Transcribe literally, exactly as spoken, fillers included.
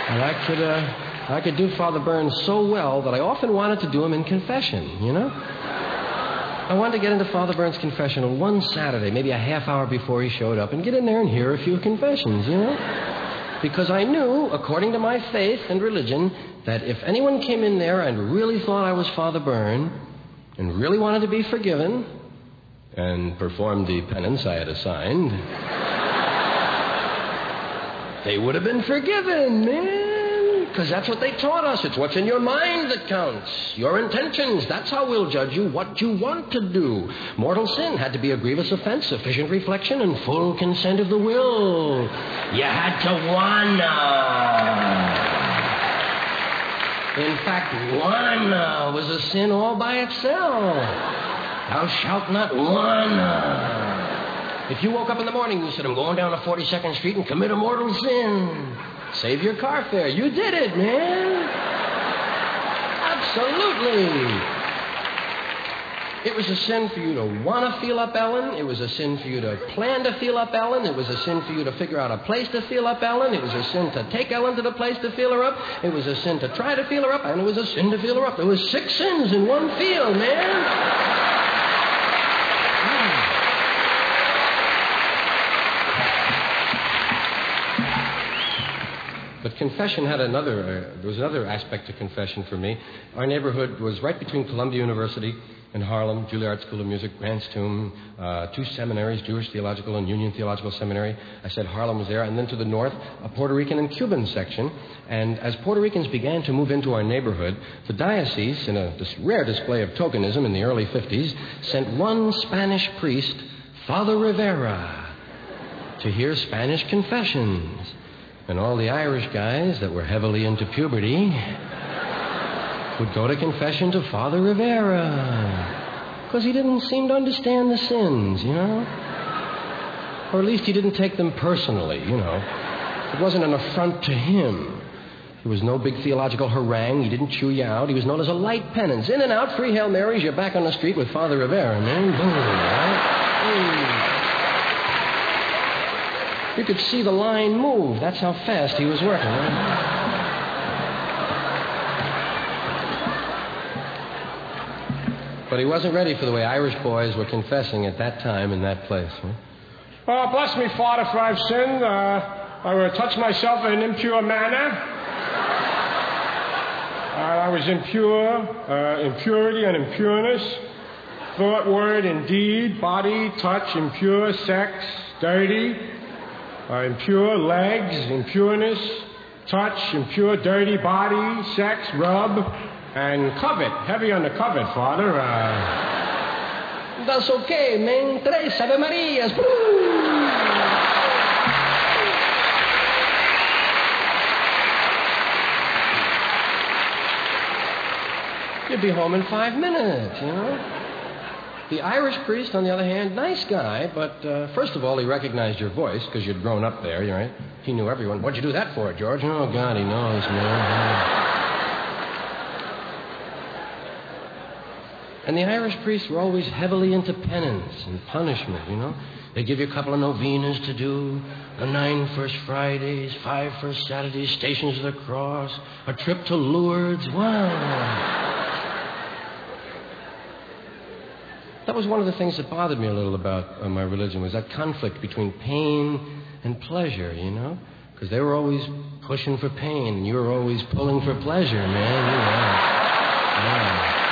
And I could, uh, I could do Father Burns so well that I often wanted to do him in confession, you know? I wanted to get into Father Burns' confessional one Saturday, maybe a half hour before he showed up, and get in there and hear a few confessions, you know? Because I knew, according to my faith and religion, that if anyone came in there and really thought I was Father Byrne and really wanted to be forgiven and performed the penance I had assigned, they would have been forgiven, man. Because that's what they taught us. It's what's in your mind that counts. Your intentions. That's how we'll judge you, what you want to do. Mortal sin had to be a grievous offense, sufficient reflection, and full consent of the will. You had to wanna. In fact, wanna was a sin all by itself. Thou shalt not wanna. If you woke up in the morning and you said, I'm going down to forty-second Street and commit a mortal sin, save your car fare. You did it, man. Absolutely. It was a sin for you to want to feel up Ellen. It was a sin for you to plan to feel up Ellen. It was a sin for you to figure out a place to feel up Ellen. It was a sin to take Ellen to the place to feel her up. It was a sin to try to feel her up. And it was a sin to feel her up. There was six sins in one feel, man. But confession had another, uh, there was another aspect to confession for me. Our neighborhood was right between Columbia University and Harlem, Juilliard School of Music, Grant's Tomb, uh, two seminaries, Jewish Theological and Union Theological Seminary. I said Harlem was there. And then to the north, a Puerto Rican and Cuban section. And as Puerto Ricans began to move into our neighborhood, the diocese, in a dis- rare display of tokenism in the early fifties, sent one Spanish priest, Father Rivera, to hear Spanish confessions. And all the Irish guys that were heavily into puberty would go to confession to Father Rivera. Because he didn't seem to understand the sins, you know? Or at least he didn't take them personally, you know? It wasn't an affront to him. There was no big theological harangue. He didn't chew you out. He was known as a light penance. In and out, free Hail Marys, you're back on the street with Father Rivera, man. Boom, right? Boom. You could see the line move. That's how fast he was working. Right? But he wasn't ready for the way Irish boys were confessing at that time in that place. Right? Oh, bless me, Father, for I've sinned. Uh, I will touch myself in an impure manner. Uh, I was impure, uh, impurity and impureness. Thought, word, and deed, body, touch, impure, sex, dirty. Uh, impure legs, impureness, touch, impure, dirty body, sex, rub, and covet. Heavy on the covet, Father. Uh... That's okay, man. Tres Ave Marias. You'd be home in five minutes, you know? The Irish priest, on the other hand, nice guy, but uh, first of all, he recognized your voice because you'd grown up there, right? He knew everyone. What'd you do that for, George? Oh, God, he knows, man. And the Irish priests were always heavily into penance and punishment, you know? They give you a couple of novenas to do, the nine First Fridays, five First Saturdays, Stations of the Cross, a trip to Lourdes. Wow. That was one of the things that bothered me a little about uh, my religion, was that conflict between pain and pleasure, you know? Because they were always pushing for pain, and you were always pulling for pleasure, man. You know. Yeah.